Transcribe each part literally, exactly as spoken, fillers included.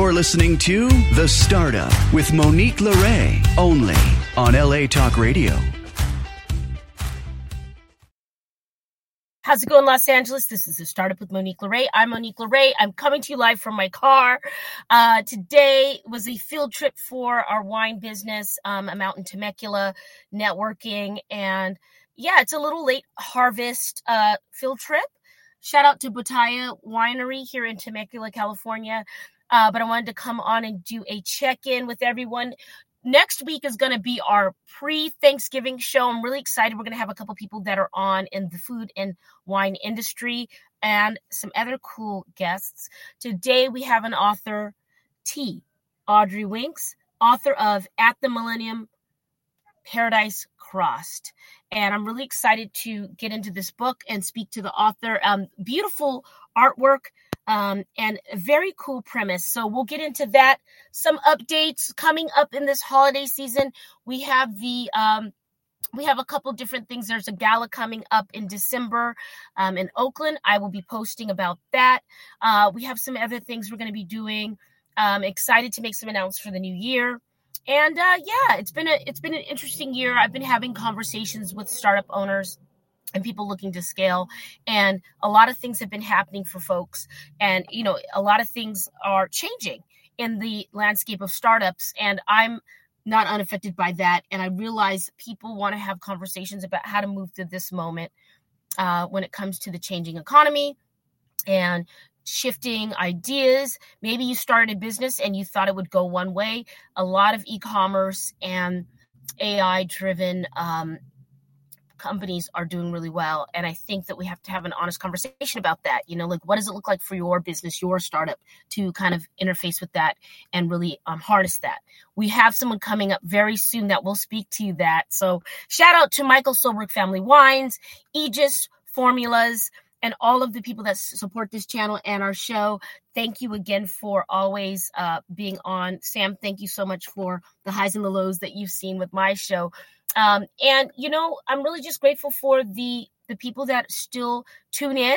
You're listening to The Startup with Monique LeRae, only on L A Talk Radio. How's it going, Los Angeles? This is The Startup with Monique LeRae. I'm Monique LeRae. I'm coming to you live from my car. Uh, today was a field trip for our wine business. Um, I'm out in Temecula networking. And yeah, it's a little late harvest uh, field trip. Shout out to Botaya Winery here in Temecula, California. Uh, but I wanted to come on and do a check-in with everyone. Next week is going to be our pre-Thanksgiving show. I'm really excited. We're going to have a couple people that are on in the food and wine industry and some other cool guests. Today we have an author, T. Audrey Winks, author of At the Millennium, Paradise Crossed. And I'm really excited to get into this book and speak to the author. Um, beautiful artwork. Um, and a very cool premise. So we'll get into that. Some updates coming up in this holiday season. We have the um, we have a couple different things. There's a gala coming up in December um, in Oakland. I will be posting about that. Uh, we have some other things we're going to be doing. Um, excited to make some announcements for the new year. And uh, yeah, it's been a it's been an interesting year. I've been having conversations with startup owners and people looking to scale. And a lot of things have been happening for folks. And, you know, a lot of things are changing in the landscape of startups. And I'm not unaffected by that. And I realize people want to have conversations about how to move through this moment uh, when it comes to the changing economy and shifting ideas. Maybe you started a business and you thought it would go one way. A lot of e-commerce and A I-driven um companies are doing really well. And I think that we have to have an honest conversation about that. You know, like, what does it look like for your business, your startup, to kind of interface with that and really um, harness that? We have someone coming up very soon that will speak to that. So shout out to Michael Solberg Family Wines, Aegis Formulas, and all of the people that support this channel and our show. Thank you again for always uh, being on. Sam, thank you so much for the highs and the lows that you've seen with my show. Um, and, you know, I'm really just grateful for the, the people that still tune in.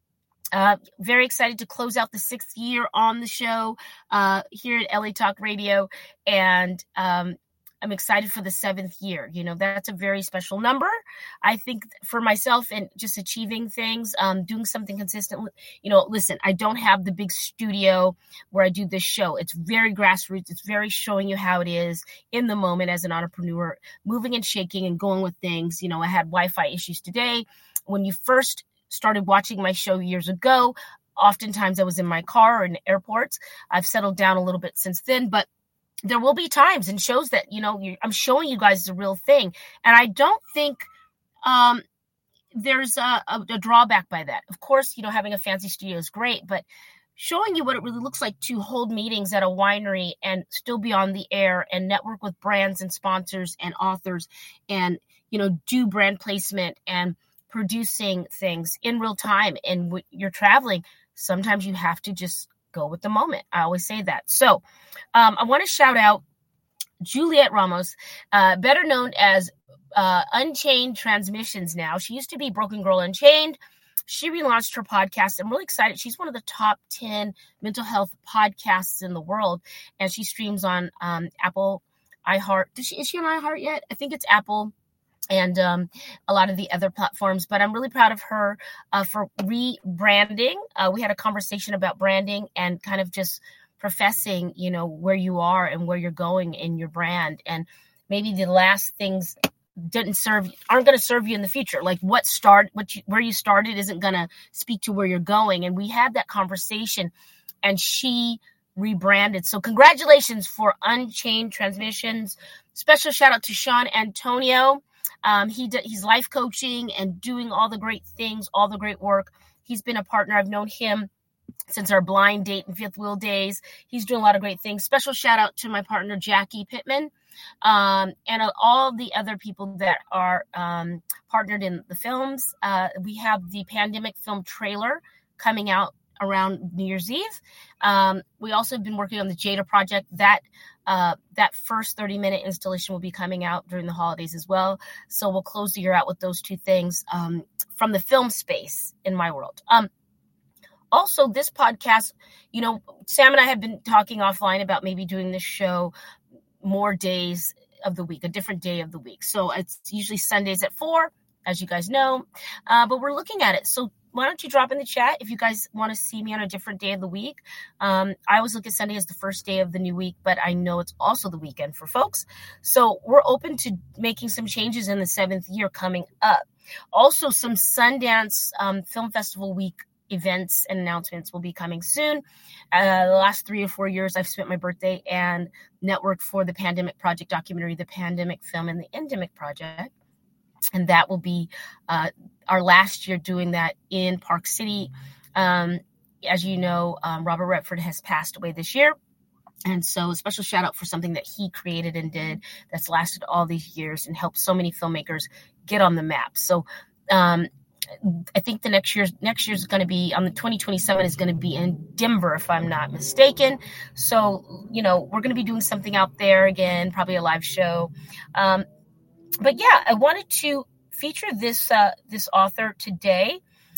Uh, very excited to close out the sixth year on the show uh, here at L A Talk Radio. And um, I'm excited for the seventh year. You know, that's a very special number. I think for myself and just achieving things, um, doing something consistent. You know, listen, I don't have the big studio where I do this show. It's very grassroots. It's very showing you how it is in the moment as an entrepreneur, moving and shaking and going with things. You know, I had Wi-Fi issues today. When you first started watching my show years ago, oftentimes I was in my car or in airports. I've settled down a little bit since then, but there will be times and shows that, you know, you, I'm showing you guys the real thing. And I don't think um, there's a, a, a drawback by that. Of course, you know, having a fancy studio is great, but showing you what it really looks like to hold meetings at a winery and still be on the air and network with brands and sponsors and authors and, you know, do brand placement and producing things in real time. And when you're traveling, sometimes you have to just go with the moment. I always say that. So um, I want to shout out Juliet Ramos, uh, better known as uh, Unchained Transmissions now. She used to be Broken Girl Unchained. She relaunched her podcast. I'm really excited. She's one of the top ten mental health podcasts in the world. And she streams on um, Apple, iHeart. Does she, is she on iHeart yet? I think it's Apple and um, a lot of the other platforms. But I'm really proud of her uh, for rebranding. Uh, we had a conversation about branding and kind of just professing, you know, where you are and where you're going in your brand. And maybe the last things didn't serve, aren't going to serve you in the future. Like what start, what you, where you started isn't going to speak to where you're going. And we had that conversation and she rebranded. So congratulations for Unchained Transmissions. Special shout out to Sean Antonio. Um, he d- he's life coaching and doing all the great things, all the great work. He's been a partner. I've known him since our blind date and fifth wheel days. He's doing a lot of great things. Special shout out to my partner, Jackie Pittman, um, and uh, all the other people that are um, partnered in the films. Uh, we have the pandemic film trailer coming out around New Year's Eve. Um, we also have been working on the Jada project. That uh, that first thirty minute installation will be coming out during the holidays as well. So we'll close the year out with those two things um, from the film space in my world. Um, also, this podcast, you know, Sam and I have been talking offline about maybe doing this show more days of the week, a different day of the week. So it's usually Sundays at four, as you guys know, uh, but we're looking at it. So why don't you drop in the chat if you guys want to see me on a different day of the week? Um, I always look at Sunday as the first day of the new week, but I know it's also the weekend for folks. So we're open to making some changes in the seventh year coming up. Also, some Sundance um, Film Festival week events and announcements will be coming soon. Uh, the last three or four years, I've spent my birthday and networked for the Pandemic Project documentary, The Pandemic Film and the Endemic Project. And that will be uh, our last year doing that in Park City. Um, as you know, um, Robert Redford has passed away this year. And so a special shout out for something that he created and did that's lasted all these years and helped so many filmmakers get on the map. So um, I think the next year's next year's going to be on the twenty twenty-seven is going to be in Denver, if I'm not mistaken. So, you know, we're going to be doing something out there again, probably a live show. Um, But yeah, I wanted to feature this uh, this author today,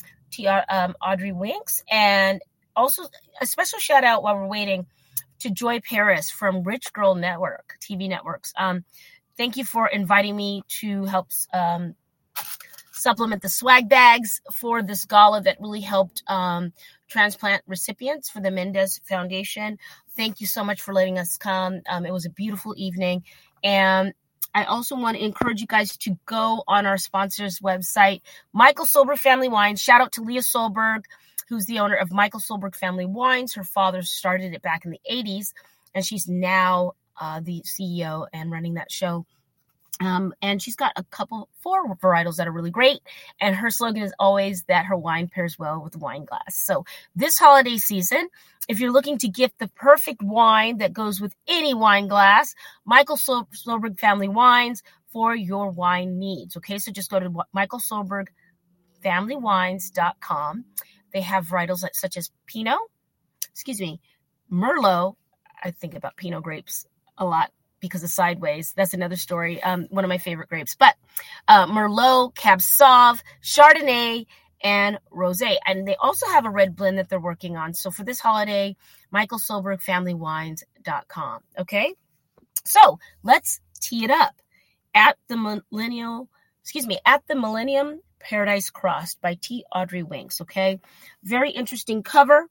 T R um, Audrey Winks, and also a special shout out while we're waiting to Joy Paris from Rich Girl Network, T V networks. Um, thank you for inviting me to help um, supplement the swag bags for this gala that really helped um, transplant recipients for the Mendez Foundation. Thank you so much for letting us come. Um, it was a beautiful evening, and I also want to encourage you guys to go on our sponsor's website, Michael Solberg Family Wines. Shout out to Leah Solberg, who's the owner of Michael Solberg Family Wines. Her father started it back in the eighties, and she's now uh, the C E O and running that show. Um, and she's got a couple, four varietals that are really great. And her slogan is always that her wine pairs well with a wine glass. So this holiday season, if you're looking to gift the perfect wine that goes with any wine glass, Michael Sol- Solberg Family Wines for your wine needs. Okay, so just go to michael solberg family wines dot com. They have varietals such as Pinot, excuse me, Merlot. I think about Pinot grapes a lot because of Sideways. That's another story. Um, one of my favorite grapes. But uh, Merlot, Cab Sauv, Chardonnay, and Rosé. And they also have a red blend that they're working on. So for this holiday, michael solberg family wines dot com. Okay? So let's tee it up. At the Millennial, excuse me, At the Millennium Paradise Crossed by T. Audrey Winks. Okay? Very interesting cover.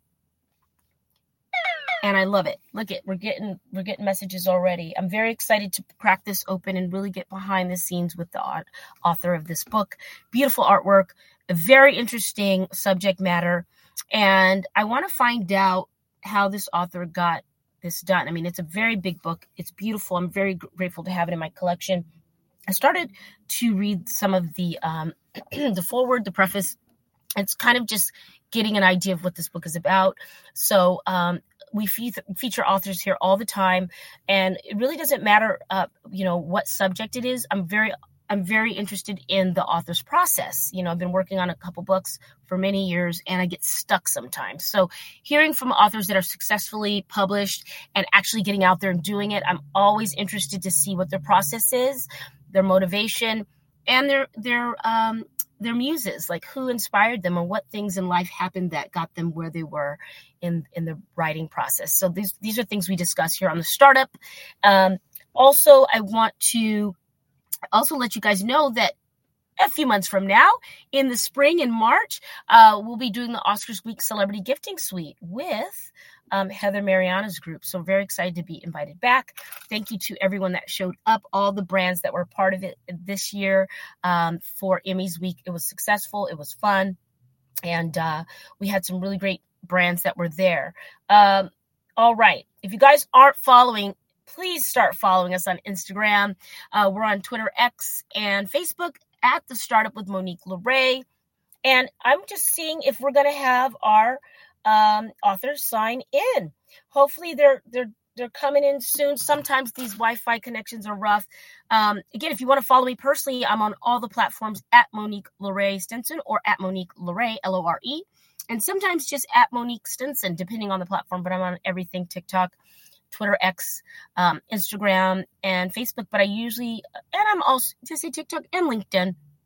And I love it. Look at, we're getting we're getting messages already. I'm very excited to crack this open and really get behind the scenes with the author of this book. Beautiful artwork, a very interesting subject matter. And I want to find out how this author got this done. I mean, it's a very big book. It's beautiful. I'm very grateful to have it in my collection. I started to read some of the um, the foreword, the preface. It's kind of just getting an idea of what this book is about. So um, we fe- feature authors here all the time, and it really doesn't matter, uh, you know, what subject it is. I'm very, I'm very interested in the author's process. You know, I've been working on a couple books for many years, and I get stuck sometimes. So hearing from authors that are successfully published and actually getting out there and doing it, I'm always interested to see what their process is, their motivation, and their their um, their muses, like who inspired them or what things in life happened that got them where they were in, in the writing process. So these, these are things we discuss here on the startup. Um, also, I want to also let you guys know that a few months from now, in the spring, in March, uh, we'll be doing the Oscars Week Celebrity Gifting Suite with um, Heather Mariana's group. So very excited to be invited back. Thank you to everyone that showed up, all the brands that were part of it this year um, for Emmys Week. It was successful. It was fun. And uh, we had some really great brands that were there. Um, all right. If you guys aren't following, please start following us on Instagram. Uh, we're on Twitter, X, and Facebook at The Startup with Monique LeRae. And I'm just seeing if we're going to have our um, authors sign in. Hopefully they're they're they're coming in soon. Sometimes these Wi-Fi connections are rough. Um, again, if you want to follow me personally, I'm on all the platforms at Monique LeRae Stinson or at Monique LeRae, L O R E. And sometimes just at Monique Stinson, depending on the platform. But I'm on everything, TikTok, Twitter, X, um, Instagram, and Facebook. But I usually, and I'm also, to say TikTok and LinkedIn.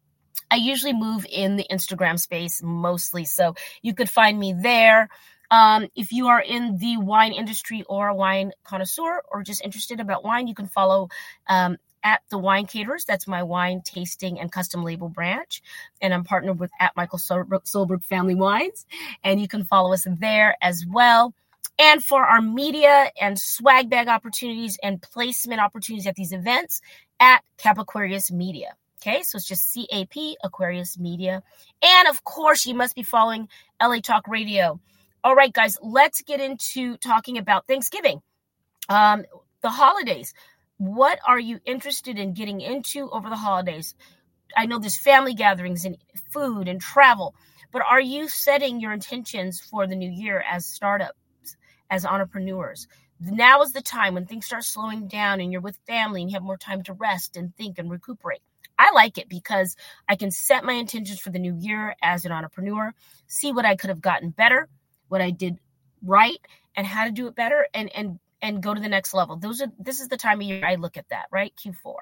I usually move in the Instagram space mostly, so you could find me there. Um, if you are in the wine industry or a wine connoisseur or just interested about wine, you can follow um, at The Wine Caterers. That's my wine tasting and custom label branch. And I'm partnered with at Michael Solberg, Solberg Family Wines. And you can follow us there as well. And for our media and swag bag opportunities and placement opportunities at these events, at Cap Aquarius Media. Okay, so it's just C A P Aquarius Media. And of course, you must be following L A Talk Radio. All right, guys, let's get into talking about Thanksgiving, um, the holidays. What are you interested in getting into over the holidays? I know there's family gatherings and food and travel, but are you setting your intentions for the new year as startups, as entrepreneurs? Now is the time when things start slowing down and you're with family and you have more time to rest and think and recuperate. I like it because I can set my intentions for the new year as an entrepreneur, see what I could have gotten better, what I did right, and how to do it better, and and and go to the next level. Those are this is the time of year I look at that, right? Q four.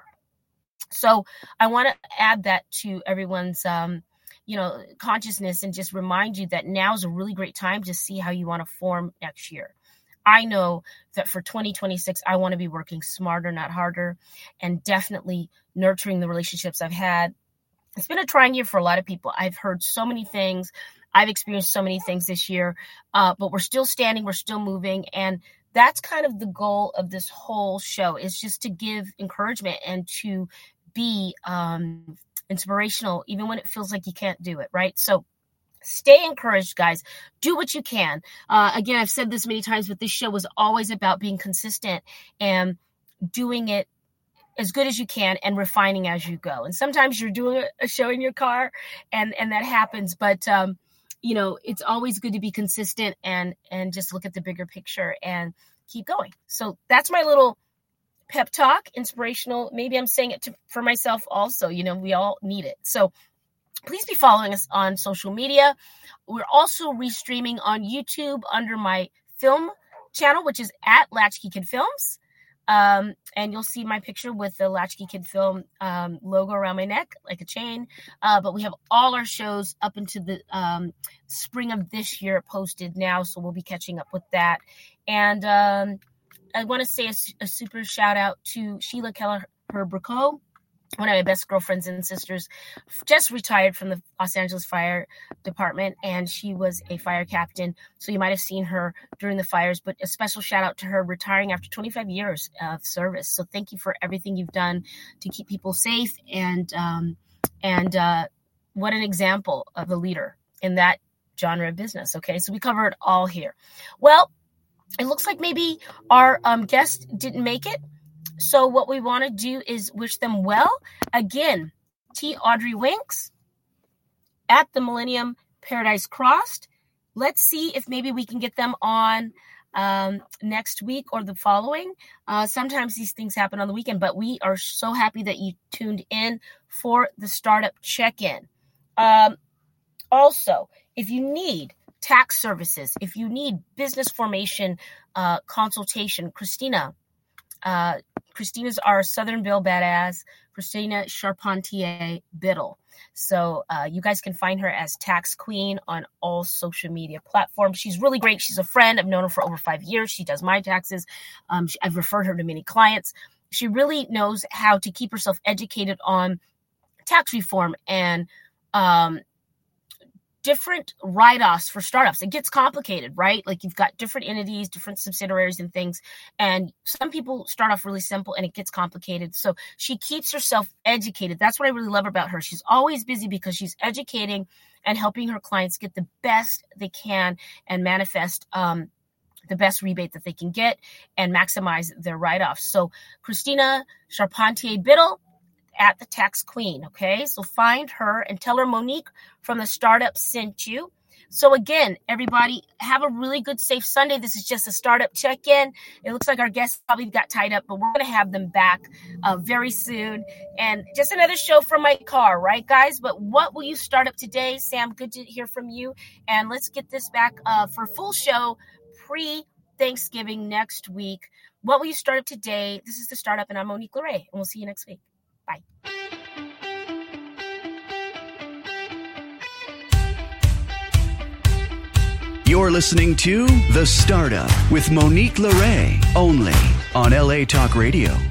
So I want to add that to everyone's um, you know, consciousness and just remind you that now is a really great time to see how you want to form next year. I know that for twenty twenty-six, I want to be working smarter, not harder, and definitely nurturing the relationships I've had. It's been a trying year for a lot of people. I've heard so many things. I've experienced so many things this year, uh, but we're still standing, we're still moving. And that's kind of the goal of this whole show, is just to give encouragement and to be um, inspirational, even when it feels like you can't do it, right? So stay encouraged, guys. Do what you can. Uh, again, I've said this many times, but this show was always about being consistent and doing it as good as you can and refining as you go. And sometimes you're doing a show in your car and, and that happens, but um, you know, it's always good to be consistent and, and just look at the bigger picture and keep going. So that's my little pep talk, inspirational. Maybe I'm saying it to, for myself also, you know, we all need it. So please be following us on social media. We're also restreaming on YouTube under my film channel, which is at Latchkey Kid Films. Um, and you'll see my picture with the Latchkey Kid Film um, logo around my neck, like a chain. Uh, but we have all our shows up into the um, spring of this year posted now, so we'll be catching up with that. And um, I want to say a, a super shout out to Sheila Keller-Bracot, one of my best girlfriends and sisters, just retired from the Los Angeles Fire Department, and she was a fire captain. So you might have seen her during the fires, but a special shout out to her retiring after twenty-five years of service. So thank you for everything you've done to keep people safe, and um, and uh, what an example of a leader in that genre of business. Okay, so we cover it all here. Well, it looks like maybe our um, guest didn't make it. So what we want to do is wish them well. Again, T. Audrey Winks at the Millennium Paradise Crossed. Let's see if maybe we can get them on um, next week or the following. Uh, sometimes these things happen on the weekend, but we are so happy that you tuned in for the Startup Check-In. Um, also, if you need tax services, if you need business formation uh, consultation, Christina, uh, Christina's our Southern Bill Badass, Christina Charpentier Biddle. So uh, you guys can find her as Tax Queen on all social media platforms. She's really great. She's a friend. I've known her for over five years. She does my taxes. Um, she, I've referred her to many clients. She really knows how to keep herself educated on tax reform and um, different write-offs for startups. It gets complicated, right? Like you've got different entities, different subsidiaries and things. And some people start off really simple and it gets complicated. So she keeps herself educated. That's what I really love about her. She's always busy because she's educating and helping her clients get the best they can and manifest um, the best rebate that they can get and maximize their write-offs. So Christina Charpentier Biddle at the Tax Queen. Okay, so find her and tell her Monique from the startup sent you. So again, everybody, have a really good, safe Sunday. This is just a startup check-in. It looks like our guests probably got tied up, but we're going to have them back uh, very soon. And just another show from my car, right, guys? But what will you start up today? Sam, good to hear from you. And let's get this back uh, for a full show pre-Thanksgiving next week. What will you start up today? This is the Startup, and I'm Monique LeRae, and we'll see you next week. Bye. You're listening to The Startup with Monique LeRae, only on L A Talk Radio.